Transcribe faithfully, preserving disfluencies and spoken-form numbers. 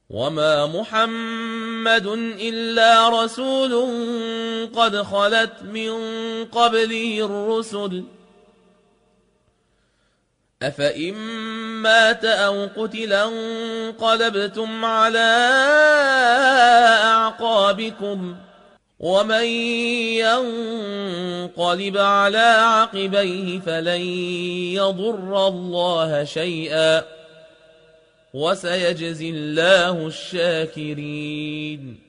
وما محمد إلا رسول قد خلت من قبله الرسل أفإن مات أو قتلا انقلبتم على أعقابكم ومن ينقلب على عقبيه فلن يضر الله شيئا وسيجزي الله الشاكرين.